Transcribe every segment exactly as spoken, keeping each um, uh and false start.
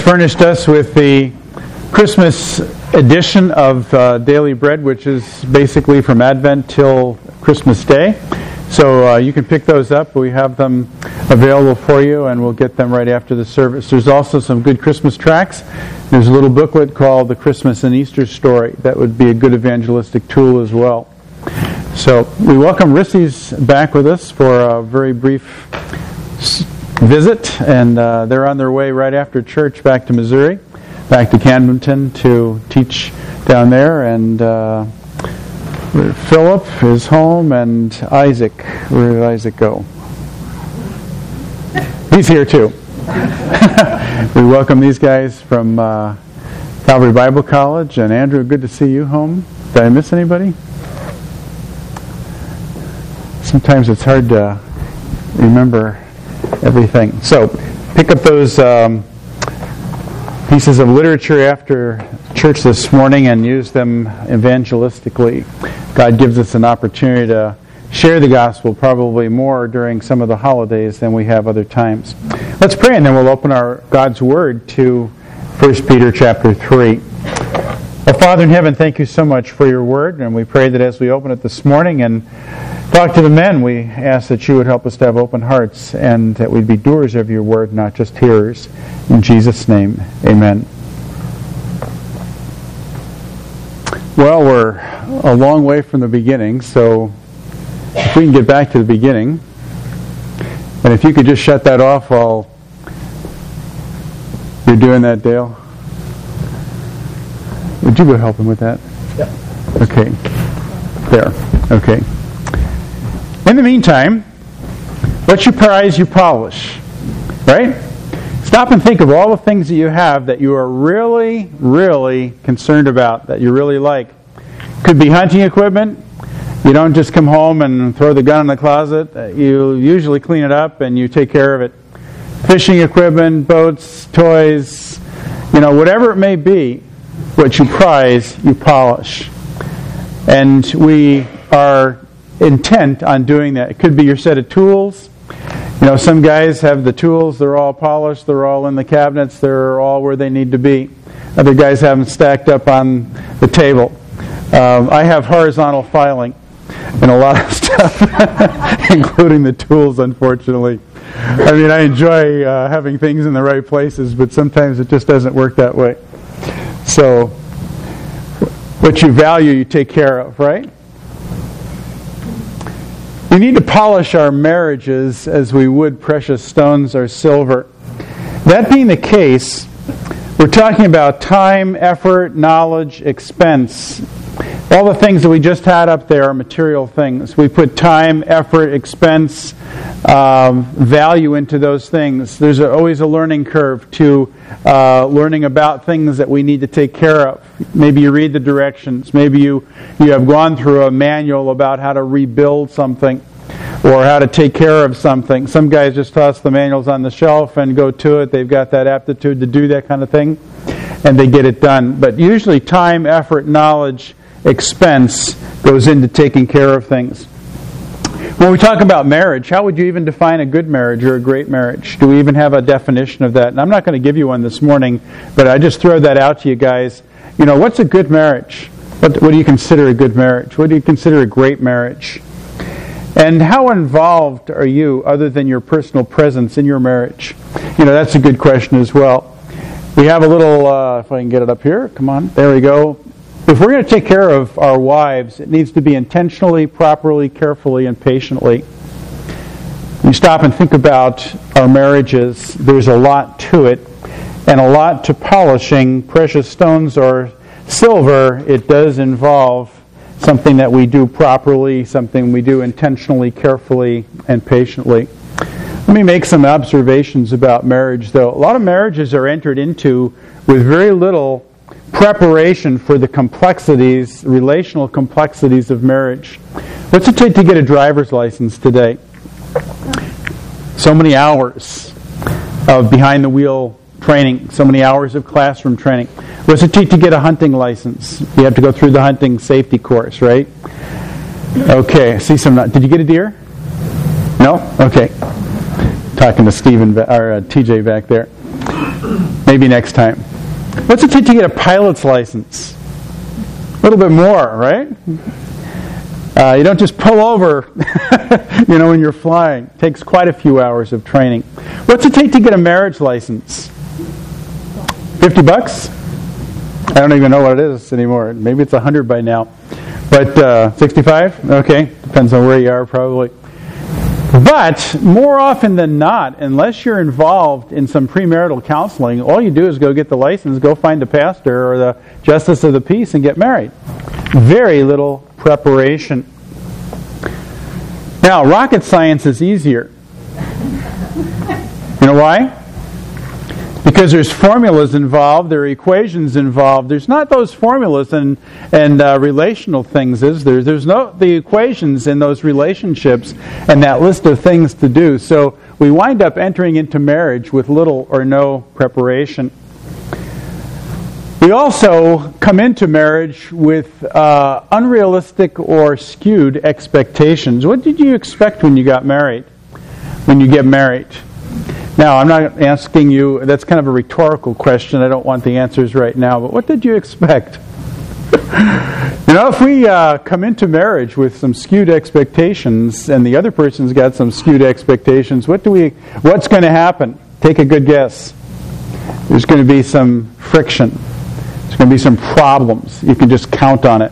furnished us with the Christmas edition of uh, Daily Bread, which is basically from Advent till Christmas Day. So uh, you can pick those up. We have them available for you, and we'll get them right after the service. There's also some good Christmas tracts. There's a little booklet called The Christmas and Easter Story. That would be a good evangelistic tool as well. So we welcome Rissy's back with us for a very brief visit, and uh, they're on their way right after church back to Missouri, back to Camdenton to teach down there, and uh, Philip is home, and Isaac, where did Isaac go? He's here too. We welcome these guys from uh, Calvary Bible College, and Andrew, good to see you home. Did I miss anybody? Sometimes it's hard to remember everything. So, pick up those um, pieces of literature after church this morning and use them evangelistically. God gives us an opportunity to share the gospel probably more during some of the holidays than we have other times. Let's pray, and then we'll open our God's Word to First Peter chapter three. Well, Father in heaven, thank you so much for your Word, and we pray that as we open it this morning and talk to the men, we ask that you would help us to have open hearts and that we'd be doers of your Word, not just hearers. In Jesus' name, amen. Well, we're a long way from the beginning, so if we can get back to the beginning, and if you could just shut that off while you're doing that, Dale. Would you go help him with that? Yeah. Okay. There. Okay. In the meantime, what you prize, you polish. Right? Stop and think of all the things that you have that you are really, really concerned about, that you really like. Could be hunting equipment. You don't just come home and throw the gun in the closet. You usually clean it up and you take care of it. Fishing equipment, boats, toys, you know, whatever it may be, what you prize, you polish. And we are intent on doing that. It could be your set of tools. You know, some guys have the tools, they're all polished, they're all in the cabinets, they're all where they need to be. Other guys have them stacked up on the table. Um, I have horizontal filing and a lot of stuff, including the tools, unfortunately. I mean, I enjoy uh, having things in the right places, but sometimes it just doesn't work that way. So, what you value, you take care of, right? We need to polish our marriages as we would precious stones or silver. That being the case, we're talking about time, effort, knowledge, expense. All the things that we just had up there are material things. We put time, effort, expense, um, value into those things. There's a, always a learning curve to uh, learning about things that we need to take care of. Maybe you read the directions. Maybe you, you have gone through a manual about how to rebuild something or how to take care of something. Some guys just toss the manuals on the shelf and go to it. They've got that aptitude to do that kind of thing, and they get it done. But usually time, effort, knowledge, expense goes into taking care of things. When we talk about marriage, how would you even define a good marriage or a great marriage? Do we even have a definition of that? And I'm not going to give you one this morning, but I just throw that out to you guys. You know, what's a good marriage? What, what do you consider a good marriage? What do you consider a great marriage? And how involved are you, other than your personal presence, in your marriage? You know, that's a good question as well. We have a little, uh, if I can get it up here, come on, there we go. If we're going to take care of our wives, it needs to be intentionally, properly, carefully, and patiently. You stop and think about our marriages, there's a lot to it, and a lot to polishing precious stones or silver. It does involve something that we do properly, something we do intentionally, carefully, and patiently. Let me make some observations about marriage, though. A lot of marriages are entered into with very little preparation for the complexities, relational complexities of marriage. What's it take to get a driver's license today? So many hours of behind-the-wheel training, so many hours of classroom training. What's it take to get a hunting license? You have to go through the hunting safety course, right? Okay, I see some. Did you get a deer? No? Okay. Talking to Stephen or uh, T J back there. Maybe next time. What's it take to get a pilot's license? A little bit more, right? Uh, you don't just pull over, you know, when you're flying. It takes quite a few hours of training. What's it take to get a marriage license? Fifty bucks? I don't even know what it is anymore. Maybe it's a hundred by now. But uh, sixty-five? Okay, depends on where you are, probably. But more often than not, unless you're involved in some premarital counseling, all you do is go get the license, go find the pastor or the justice of the peace, and get married. Very little preparation. Now, rocket science is easier. You know why? Because there's formulas involved, there are equations involved. There's not those formulas and and uh, relational things, is there? There's no the equations in those relationships and that list of things to do. So we wind up entering into marriage with little or no preparation. We also come into marriage with uh, unrealistic or skewed expectations. What did you expect when you got married? When you get married? Now, I'm not asking you, that's kind of a rhetorical question. I don't want the answers right now, but what did you expect? You know, if we uh, come into marriage with some skewed expectations and the other person's got some skewed expectations, what do we? What's going to happen? Take a good guess. There's going to be some friction. There's going to be some problems. You can just count on it.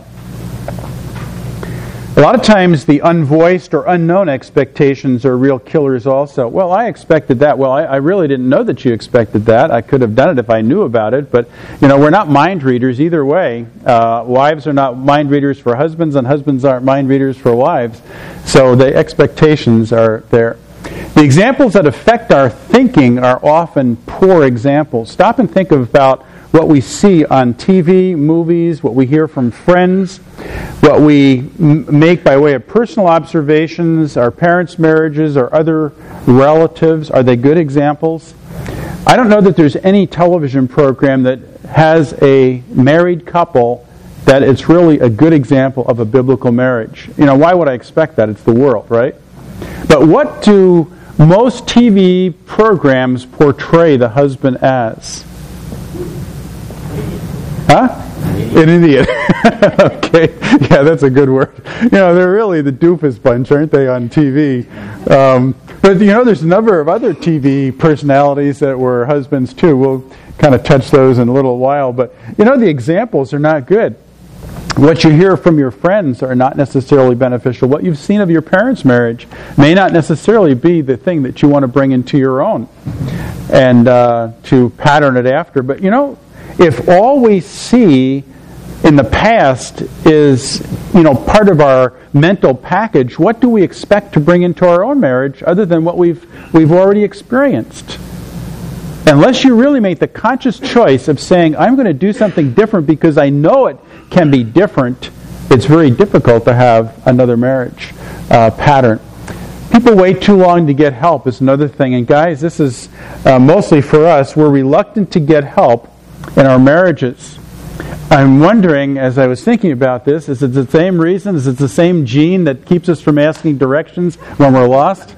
A lot of times the unvoiced or unknown expectations are real killers also. Well, I expected that. Well, I, I really didn't know that you expected that. I could have done it if I knew about it. But, you know, we're not mind readers either way. Uh, wives are not mind readers for husbands, and husbands aren't mind readers for wives. So the expectations are there. The examples that affect our thinking are often poor examples. Stop and think about what we see on T V, movies, what we hear from friends, what we m- make by way of personal observations, our parents' marriages, or other relatives. Are they good examples? I don't know that there's any television program that has a married couple that it's really a good example of a biblical marriage. You know, why would I expect that? It's the world, right? But what do most T V programs portray the husband as? Huh? An idiot. Okay. Yeah, that's a good word. You know, they're really the doofus bunch, aren't they, on T V? Um, but, you know, there's a number of other T V personalities that were husbands, too. We'll kind of touch those in a little while. But, you know, the examples are not good. What you hear from your friends are not necessarily beneficial. What you've seen of your parents' marriage may not necessarily be the thing that you want to bring into your own and uh, to pattern it after. But, you know, if all we see in the past is, you know, part of our mental package, what do we expect to bring into our own marriage other than what we've we've already experienced? Unless you really make the conscious choice of saying, I'm going to do something different because I know it can be different, it's very difficult to have another marriage uh, pattern. People wait too long to get help is another thing. And guys, this is uh, mostly for us. We're reluctant to get help in our marriages. I'm wondering, as I was thinking about this, is it the same reason? Is it the same gene that keeps us from asking directions when we're lost?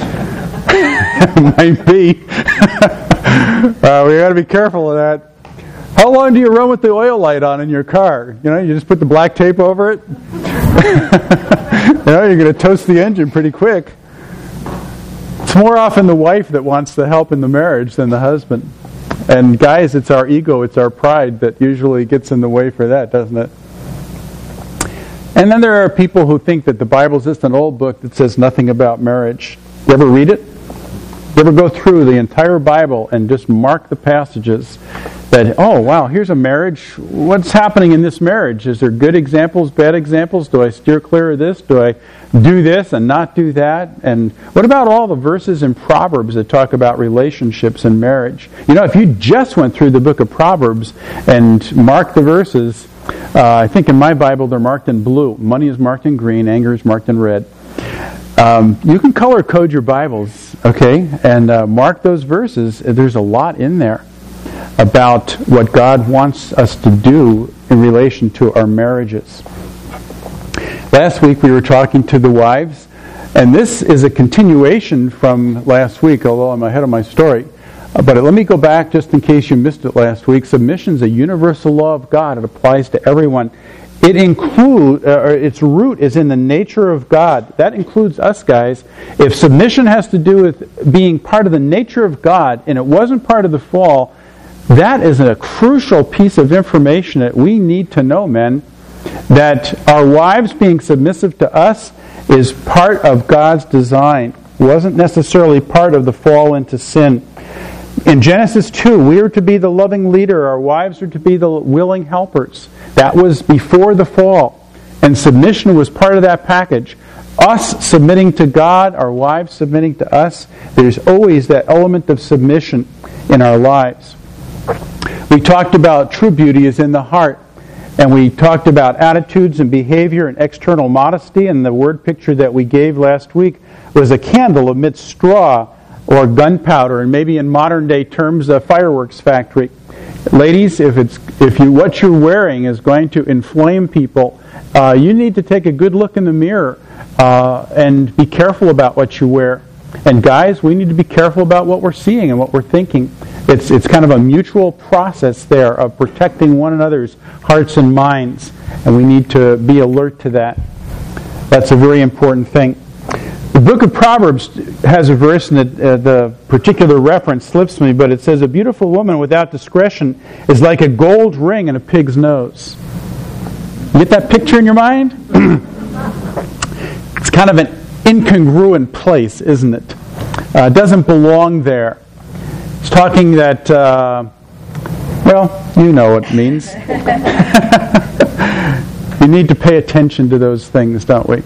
Might be. uh, we got to be careful of that. How long do you run with the oil light on in your car? You know, you just put the black tape over it. You know, you're going to toast the engine pretty quick. It's more often the wife that wants the help in the marriage than the husband. And guys, it's our ego, it's our pride that usually gets in the way for that, doesn't it? And then there are people who think that the Bible's just an old book that says nothing about marriage. You ever read it? You ever go through the entire Bible and just mark the passages that, oh, wow, here's a marriage. What's happening in this marriage? Is there good examples, bad examples? Do I steer clear of this? Do I do this and not do that? And what about all the verses in Proverbs that talk about relationships and marriage? You know, if you just went through the book of Proverbs and marked the verses, uh, I think in my Bible they're marked in blue. Money is marked in green, anger is marked in red. Um, you can color code your Bibles, okay, and uh, mark those verses. There's a lot in there about what God wants us to do in relation to our marriages. Last week we were talking to the wives, and this is a continuation from last week, although I'm ahead of my story. Uh, but let me go back just in case you missed it last week. Submission is a universal law of God. It applies to everyone. It include, uh, its root is in the nature of God. That includes us guys. If submission has to do with being part of the nature of God, and it wasn't part of the fall, that is a crucial piece of information that we need to know, men. That our wives being submissive to us is part of God's design. It wasn't necessarily part of the fall into sin. In Genesis two, we are to be the loving leader. Our wives are to be the willing helpers. That was before the fall. And submission was part of that package. Us submitting to God, our wives submitting to us. There's always that element of submission in our lives. We talked about true beauty is in the heart. And we talked about attitudes and behavior and external modesty. And the word picture that we gave last week was a candle amidst straw or gunpowder, and maybe in modern day terms, a fireworks factory. Ladies, if it's if you what you're wearing is going to inflame people, uh, you need to take a good look in the mirror uh, and be careful about what you wear. And guys, we need to be careful about what we're seeing and what we're thinking. It's it's kind of a mutual process there of protecting one another's hearts and minds, and we need to be alert to that. That's a very important thing. The book of Proverbs has a verse, and the, uh, the particular reference slips me, but it says, "A beautiful woman without discretion is like a gold ring in a pig's nose." You get that picture in your mind? It's kind of an incongruent place, isn't it? Uh, it doesn't belong there. It's talking that, uh, well, you know what it means. We need to pay attention to those things, don't we?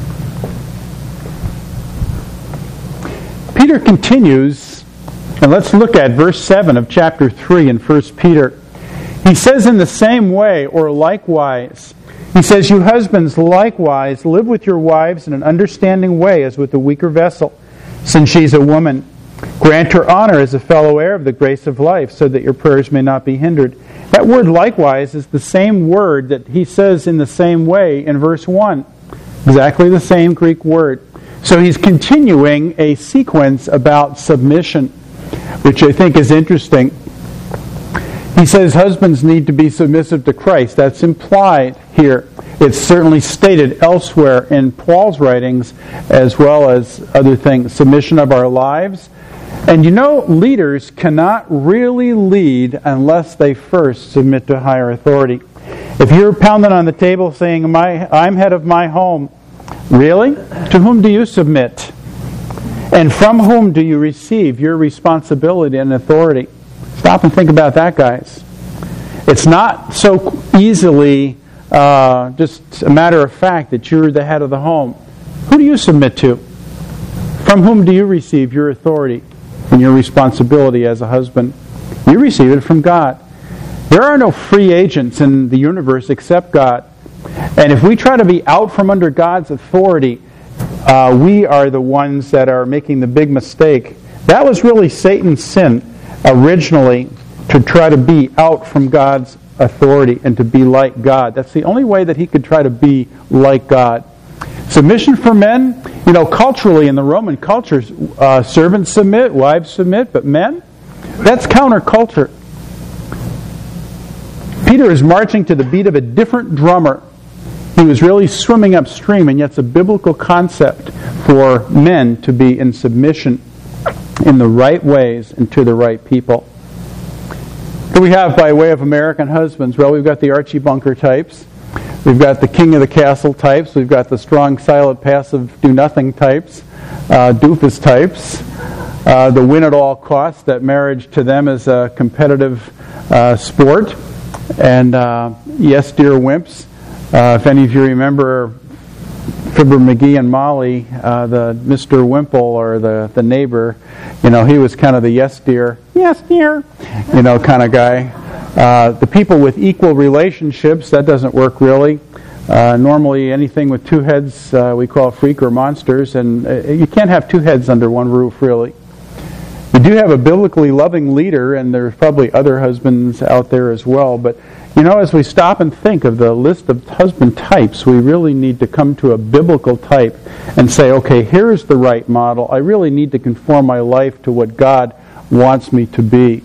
Peter continues, and let's look at verse seven of chapter three in First Peter. He says, in the same way, or likewise, he says, "You husbands likewise live with your wives in an understanding way as with the weaker vessel, since she's a woman. Grant her honor as a fellow heir of the grace of life, so that your prayers may not be hindered." That word likewise is the same word that he says in the same way in verse one. Exactly the same Greek word. So he's continuing a sequence about submission, which I think is interesting. He says husbands need to be submissive to Christ. That's implied here. It's certainly stated elsewhere in Paul's writings as well as other things. Submission of our lives. And you know, leaders cannot really lead unless they first submit to higher authority. If you're pounding on the table saying, "My, I'm head of my home," really? To whom do you submit? And from whom do you receive your responsibility and authority? Stop and think about that, guys. It's not so easily uh, just a matter of fact that you're the head of the home. Who do you submit to? From whom do you receive your authority and your responsibility as a husband? You receive it from God. There are no free agents in the universe except God. And if we try to be out from under God's authority, uh, we are the ones that are making the big mistake. That was really Satan's sin originally, to try to be out from God's authority and to be like God. That's the only way that he could try to be like God. Submission for men, you know, culturally in the Roman culture, uh, servants submit, wives submit, but men, that's counterculture. Peter is marching to the beat of a different drummer. He was really swimming upstream, and yet it's a biblical concept for men to be in submission in the right ways and to the right people. What do we have by way of American husbands? Well, we've got the Archie Bunker types. We've got the king of the castle types. We've got the strong, silent, passive, do-nothing types. Uh, doofus types. Uh, the win at all costs, that marriage to them is a competitive uh, sport. And uh, yes, dear wimps. Uh, if any of you remember Fibber McGee and Molly, uh, the Mister Wimple or the, the neighbor, you know, he was kind of the yes dear, yes dear, you know, kind of guy. Uh, the people with equal relationships, that doesn't work really. Uh, normally anything with two heads uh, we call freak or monsters, and uh, you can't have two heads under one roof really. You do have a biblically loving leader, and there's probably other husbands out there as well, but you know, as we stop and think of the list of husband types, we really need to come to a biblical type and say, okay, here's the right model. I really need to conform my life to what God wants me to be.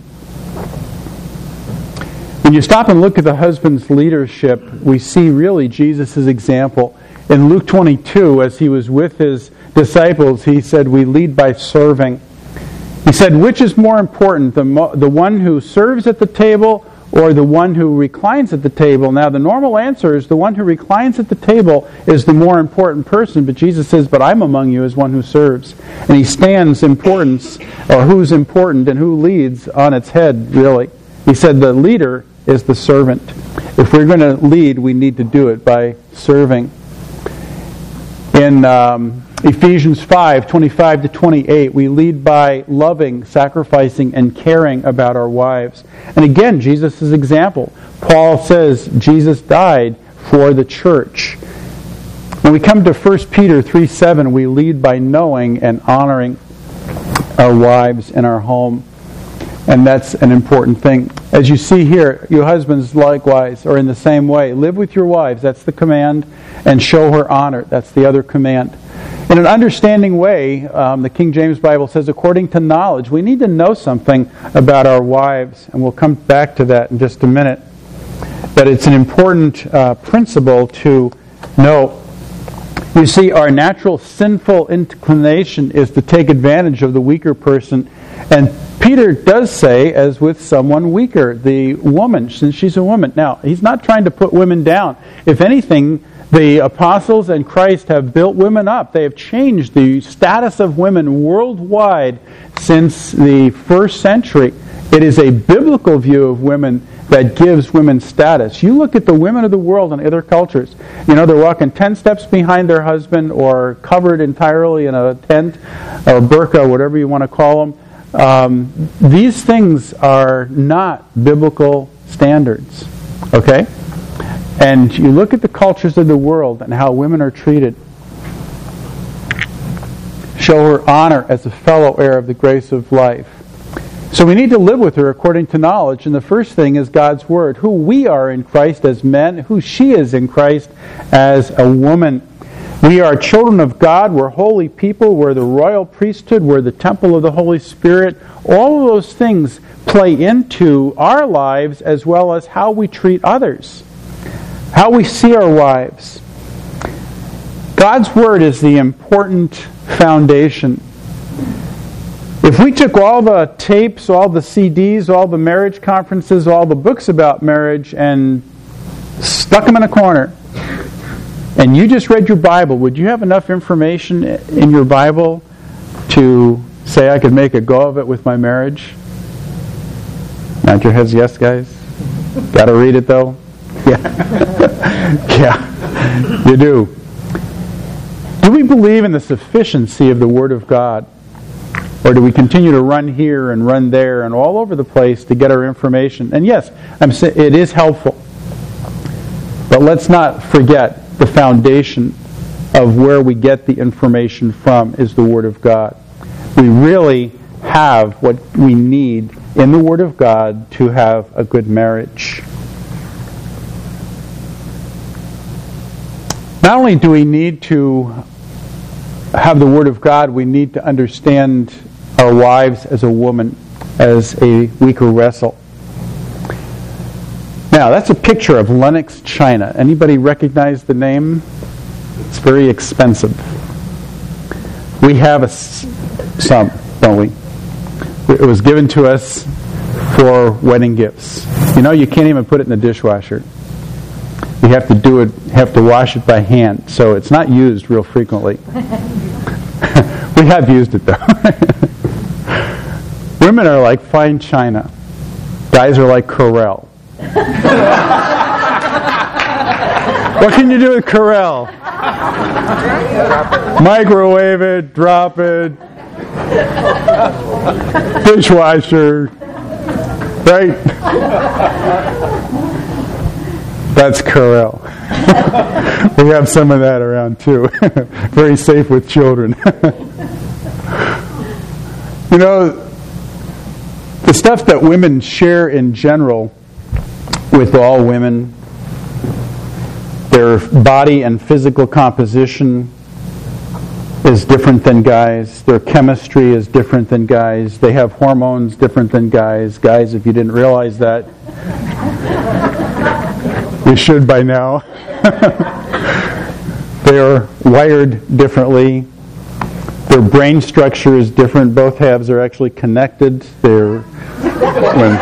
When you stop and look at the husband's leadership, we see really Jesus' example. In Luke twenty-two, as he was with his disciples, he said, we lead by serving. He said, which is more important, the, mo- the one who serves at the table or the one who reclines at the table? Now, the normal answer is the one who reclines at the table is the more important person, but Jesus says, but I'm among you as one who serves. And he stands importance, or who's important and who leads, on its head, really. He said the leader is the servant. If we're going to lead, we need to do it by serving. In um, Ephesians five, twenty-five to twenty-eight, we lead by loving, sacrificing, and caring about our wives. And again, Jesus' example. Paul says Jesus died for the church. When we come to First Peter three seven, we lead by knowing and honoring our wives in our home. And that's an important thing. As you see here, you husbands likewise are in the same way. Live with your wives, that's the command, and show her honor, that's the other command. In an understanding way, um, the King James Bible says, according to knowledge, we need to know something about our wives, and we'll come back to that in just a minute. But it's an important uh, principle to know. You see, our natural sinful inclination is to take advantage of the weaker person, and Peter does say, as with someone weaker, the woman, since she's a woman. Now, he's not trying to put women down. If anything, the apostles and Christ have built women up. They have changed the status of women worldwide since the first century. It is a biblical view of women that gives women status. You look at the women of the world in other cultures. You know, they're walking ten steps behind their husband or covered entirely in a tent or burqa, whatever you want to call them. Um, these things are not biblical standards, okay? And you look at the cultures of the world and how women are treated. Show her honor as a fellow heir of the grace of life. So we need to live with her according to knowledge, and the first thing is God's Word. Who we are in Christ as men, who she is in Christ as a woman. We are children of God, we're holy people, we're the royal priesthood, we're the temple of the Holy Spirit. All of those things play into our lives as well as how we treat others, how we see our wives. God's Word is the important foundation. If we took all the tapes, all the C Ds, all the marriage conferences, all the books about marriage and stuck them in a corner, and you just read your Bible, would you have enough information in your Bible to say I could make a go of it with my marriage? Nod your heads yes, guys. Got to read it though? Yeah. Yeah, you do. Do we believe in the sufficiency of the Word of God? Or do we continue to run here and run there and all over the place to get our information? And yes, I'm saying it is helpful. But let's not forget the foundation of where we get the information from is the Word of God. We really have what we need in the Word of God to have a good marriage. Not only do we need to have the Word of God, we need to understand our wives as a woman, as a weaker vessel. Now, that's a picture of Lenox China. Anybody recognize the name? It's very expensive. We have a, some, don't we? It was given to us for wedding gifts. You know, you can't even put it in the dishwasher. You have to do it, have to wash it by hand, so it's not used real frequently. We have used it though. Women are like fine china. Guys are like Corelle. What can you do with Corelle? Microwave it, drop it, dishwasher, right? That's Corelle. We have some of that around too. Very safe with children. You know, the stuff that women share in general with all women, their body and physical composition, is different than guys. Their chemistry is different than guys. They have hormones different than guys. Guys, if you didn't realize that, you should by now. They are wired differently. Their brain structure is different. Both halves are actually connected. They're when,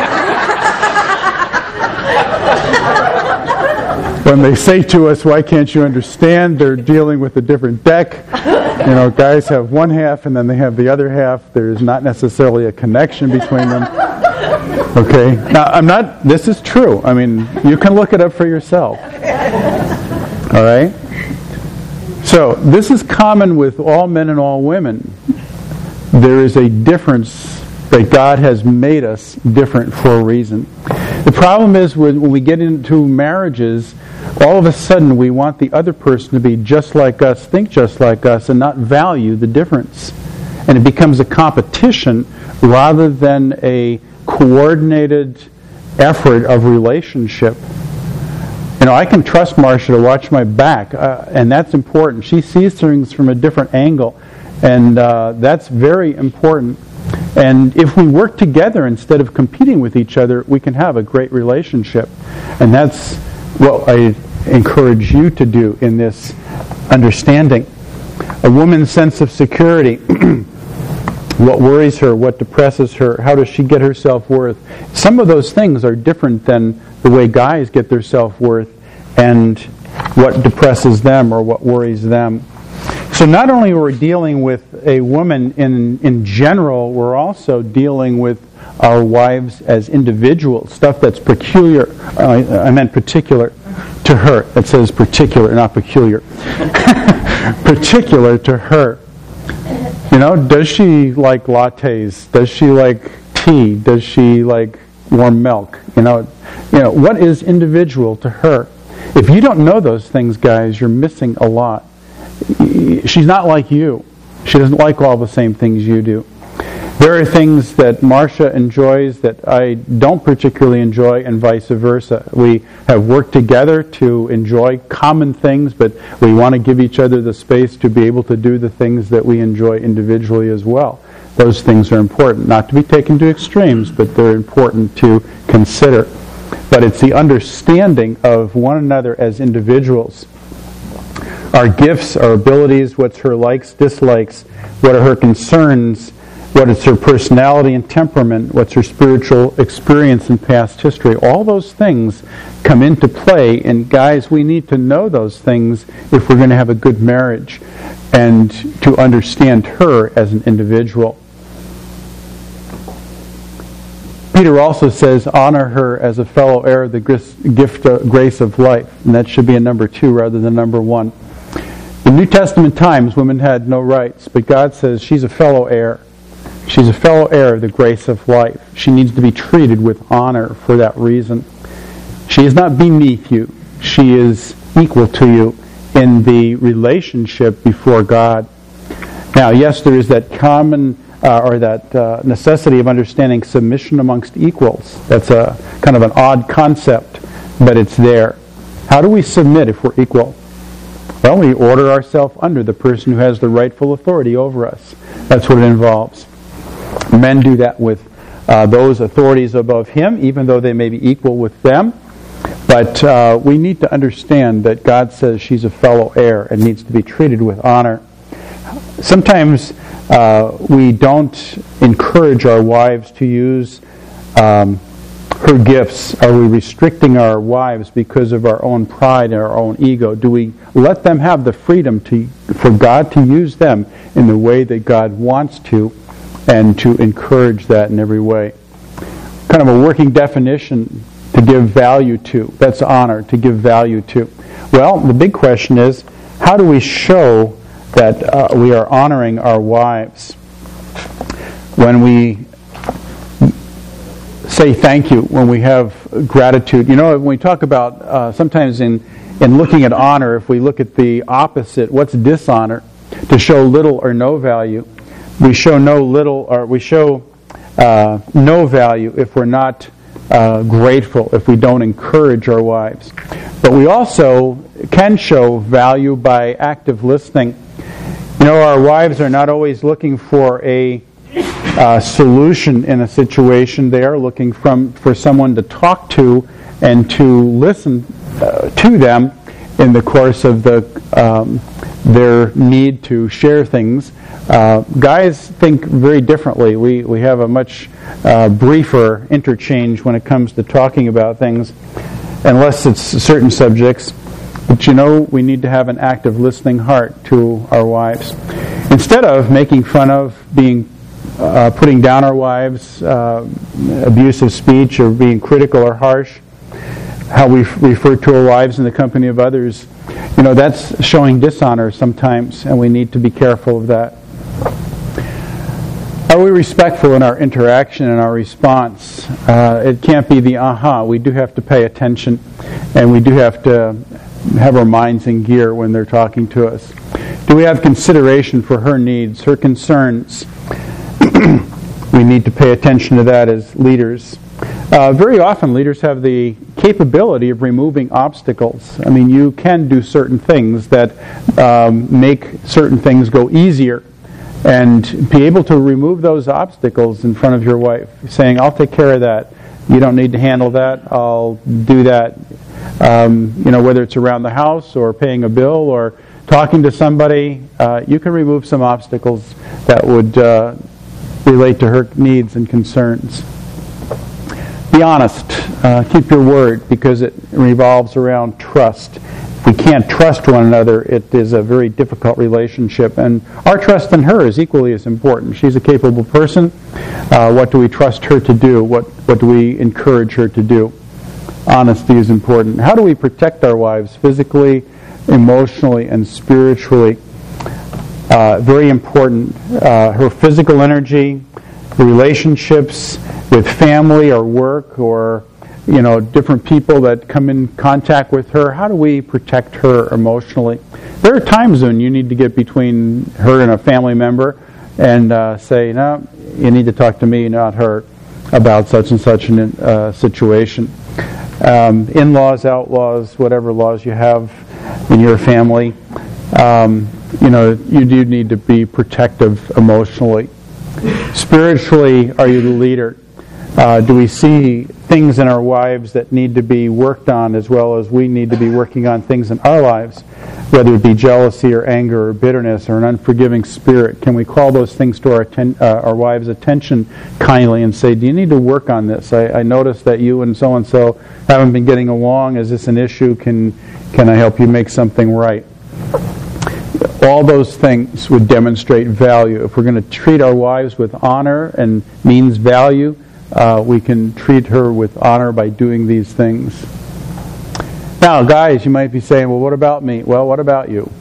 when they say to us, "Why can't you understand?" They're dealing with a different deck. You know, guys have one half and then they have the other half. There's not necessarily a connection between them. Okay? Now, I'm not, this is true. I mean, you can look it up for yourself. All right? So, this is common with all men and all women. There is a difference that God has made us different for a reason. The problem is when we get into marriages, all of a sudden we want the other person to be just like us, think just like us, and not value the difference. And it becomes a competition rather than a coordinated effort of relationship. You know, I can trust Marcia to watch my back, uh, and that's important. She sees things from a different angle, and uh, that's very important. And if we work together instead of competing with each other, we can have a great relationship. And that's what I encourage you to do in this understanding. A woman's sense of security. What worries her? What depresses her? How does she get her self-worth? Some of those things are different than the way guys get their self-worth and what depresses them or what worries them. So not only are we dealing with a woman in in general, we're also dealing with our wives as individuals, stuff that's peculiar, uh, I meant particular to her. It says particular, not peculiar. Particular to her. You know, does she like lattes? Does she like tea? Does she like warm milk? You know, you know, what is individual to her? If you don't know those things, guys, you're missing a lot. She's not like you. She doesn't like all the same things you do. There are things that Marcia enjoys that I don't particularly enjoy, and vice versa. We have worked together to enjoy common things, but we want to give each other the space to be able to do the things that we enjoy individually as well. Those things are important, not to be taken to extremes, but they're important to consider. But it's the understanding of one another as individuals. Our gifts, our abilities, what's her likes, dislikes, what are her concerns, what is her personality and temperament, what's her spiritual experience and past history. All those things come into play, and guys, we need to know those things if we're going to have a good marriage and to understand her as an individual. Peter also says, honor her as a fellow heir of the gift, uh, grace of life. And that should be a number two rather than number one. In New Testament times, women had no rights, but God says she's a fellow heir. She's a fellow heir of the grace of life. She needs to be treated with honor for that reason. She is not beneath you. She is equal to you in the relationship before God. Now, yes, there is that common uh, or that uh, necessity of understanding submission amongst equals. That's a kind of an odd concept, but it's there. How do we submit if we're equal? Well, we order ourselves under the person who has the rightful authority over us. That's what it involves. Men do that with uh, those authorities above him, even though they may be equal with them. But uh, we need to understand that God says she's a fellow heir and needs to be treated with honor. Sometimes uh, we don't encourage our wives to use um, her gifts. Are we restricting our wives because of our own pride and our own ego? Do we let them have the freedom to for God to use them in the way that God wants to, and to encourage that in every way? Kind of a working definition to give value to. That's honor, to give value to. Well, the big question is, how do we show that uh, we are honoring our wives? When we say thank you, when we have gratitude. You know, when we talk about, uh, sometimes in, in looking at honor, if we look at the opposite, what's dishonor? To show little or no value. We show no little, or we show uh, no value if we're not uh, grateful, if we don't encourage our wives. But we also can show value by active listening. You know, our wives are not always looking for a uh, solution in a situation. They are looking from, for someone to talk to and to listen uh, to them in the course of the um, their need to share things. Uh, guys think very differently. We we have a much uh, briefer interchange when it comes to talking about things, unless it's certain subjects. But you know, we need to have an active listening heart to our wives. Instead of making fun of, being, uh, putting down our wives, uh, abusive speech, or being critical or harsh, how we refer to our wives in the company of others, you know, that's showing dishonor sometimes, and we need to be careful of that. Are we respectful in our interaction and our response? Uh, it can't be the aha. We do have to pay attention, and we do have to have our minds in gear when they're talking to us. Do we have consideration for her needs, her concerns? We need to pay attention to that as leaders. Uh, very often leaders have the capability of removing obstacles. I mean, you can do certain things that um, make certain things go easier, and be able to remove those obstacles in front of your wife, saying, I'll take care of that. You don't need to handle that. I'll do that. Um, you know, whether it's around the house or paying a bill or talking to somebody, uh, you can remove some obstacles that would uh, relate to her needs and concerns. Be honest. Uh, keep your word, because it revolves around trust. If we can't trust one another, it is a very difficult relationship. And our trust in her is equally as important. She's a capable person. Uh, what do we trust her to do? What, what do we encourage her to do? Honesty is important. How do we protect our wives physically, emotionally, and spiritually? Uh, very important. Uh, her physical energy, relationships with family or work, or you know, different people that come in contact with her. How do we protect her emotionally? There are times when you need to get between her and a family member and uh, say, no, you need to talk to me, not her, about such and such a uh, situation. Um, in-laws, outlaws, whatever laws you have in your family, um, you know, you do need to be protective emotionally. Spiritually, are you the leader? Uh, do we see things in our wives that need to be worked on, as well as we need to be working on things in our lives, whether it be jealousy or anger or bitterness or an unforgiving spirit? Can we call those things to our atten- uh, our wives' attention kindly and say, do you need to work on this? I, I noticed that you and so-and-so haven't been getting along. Is this an issue? Can, can I help you make something right? All those things would demonstrate value. If we're going to treat our wives with honor and means value, Uh, we can treat her with honor by doing these things. Now, guys, you might be saying, well, what about me? Well, what about you?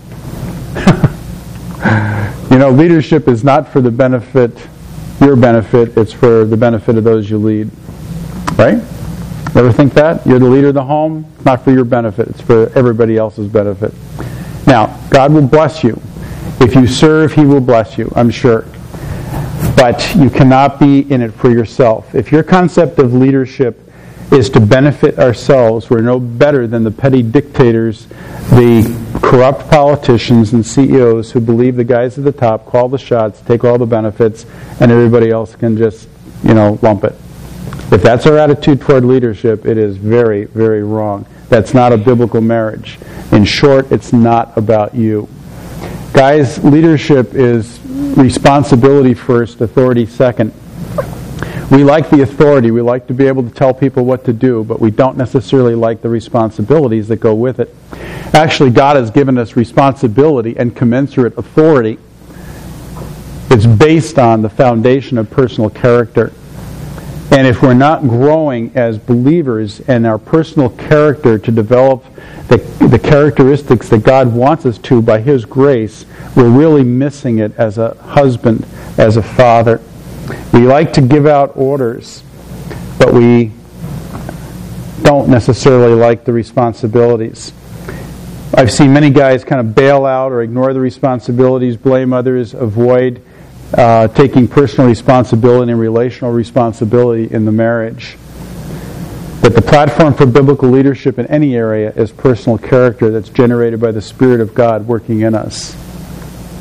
You know, leadership is not for the benefit, your benefit, it's for the benefit of those you lead. Right? Ever think that? You're the leader of the home, not for your benefit, it's for everybody else's benefit. Now, God will bless you. If you serve, He will bless you, I'm sure. But you cannot be in it for yourself. If your concept of leadership is to benefit ourselves, we're no better than the petty dictators, the corrupt politicians and C E Os who believe the guys at the top call the shots, take all the benefits, and everybody else can just, you know, lump it. If that's our attitude toward leadership, it is very, very wrong. That's not a biblical marriage. In short, it's not about you. Guys, leadership is responsibility first, authority second. We like the authority. We like to be able to tell people what to do, but we don't necessarily like the responsibilities that go with it. Actually, God has given us responsibility and commensurate authority. It's based on the foundation of personal character. And if we're not growing as believers in our personal character to develop the, the characteristics that God wants us to by His grace, we're really missing it as a husband, as a father. We like to give out orders, but we don't necessarily like the responsibilities. I've seen many guys kind of bail out or ignore the responsibilities, blame others, avoid uh, taking personal responsibility and relational responsibility in the marriage. But the platform for biblical leadership in any area is personal character that's generated by the Spirit of God working in us.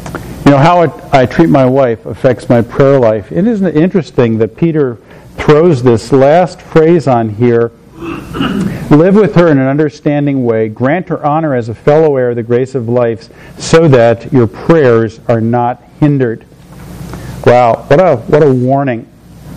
You know, how it, I treat my wife affects my prayer life. It isn't interesting that Peter throws this last phrase on here. Live with her in an understanding way. Grant her honor as a fellow heir of the grace of life, so that your prayers are not hindered. Wow, what a what a warning.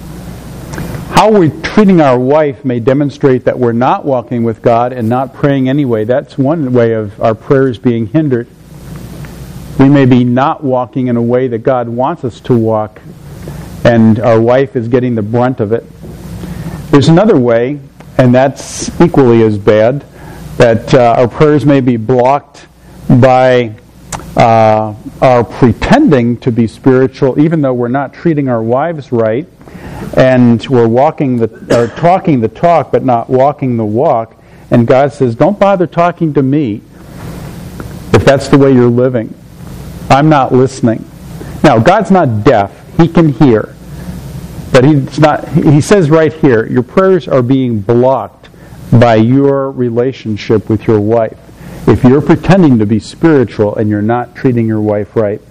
How we're treating our wife may demonstrate that we're not walking with God and not praying anyway. That's one way of our prayers being hindered. We may be not walking in a way that God wants us to walk, and our wife is getting the brunt of it. There's another way, and that's equally as bad, that uh, our prayers may be blocked by uh, our pretending to be spiritual, even though we're not treating our wives right, and we're walking the or talking the talk but not walking the walk. And God says, "Don't bother talking to me if that's the way you're living. I'm not listening." Now, God's not deaf; He can hear. But he's not, he says right here, your prayers are being blocked by your relationship with your wife. If you're pretending to be spiritual and you're not treating your wife right.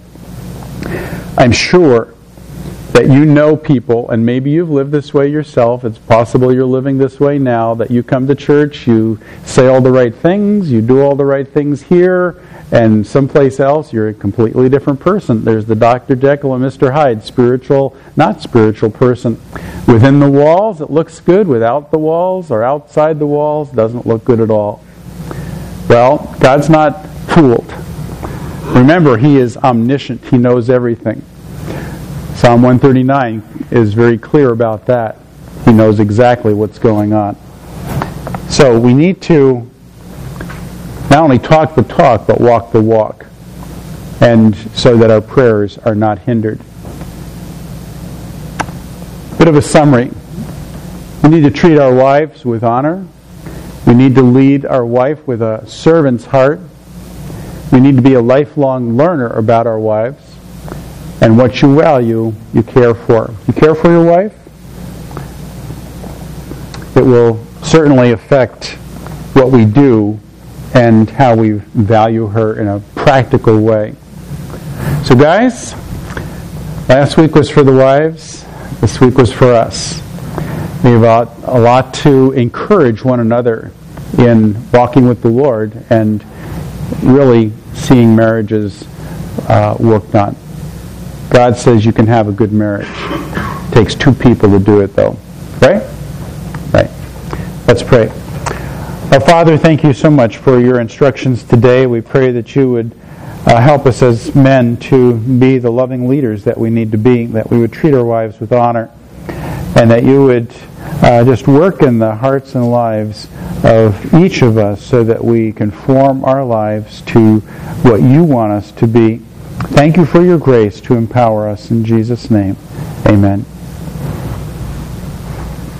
I'm sure that you know people, and maybe you've lived this way yourself. It's possible you're living this way now, that you come to church, you say all the right things, you do all the right things here, and someplace else you're a completely different person. There's the Doctor Jekyll and Mister Hyde, spiritual, not spiritual person. Within the walls, it looks good. Without the walls or outside the walls, doesn't look good at all. Well, God's not fooled. Remember, He is omniscient. He knows everything. Psalm one thirty-nine is very clear about that. He knows exactly what's going on. So we need to not only talk the talk, but walk the walk, and so that our prayers are not hindered. Bit of a summary. We need to treat our wives with honor. We need to lead our wife with a servant's heart. We need to be a lifelong learner about our wives. And what you value, you care for. You care for your wife? It will certainly affect what we do and how we value her in a practical way. So guys, last week was for the wives. This week was for us. We have a lot to encourage one another in walking with the Lord and really seeing marriages uh, worked on. God says you can have a good marriage. It takes two people to do it, though. Right? Right. Let's pray. Our Father, thank you so much for your instructions today. We pray that you would uh, help us as men to be the loving leaders that we need to be, that we would treat our wives with honor, and that you would uh, just work in the hearts and lives of each of us so that we conform our lives to what you want us to be. Thank you for your grace to empower us. In Jesus' name, amen.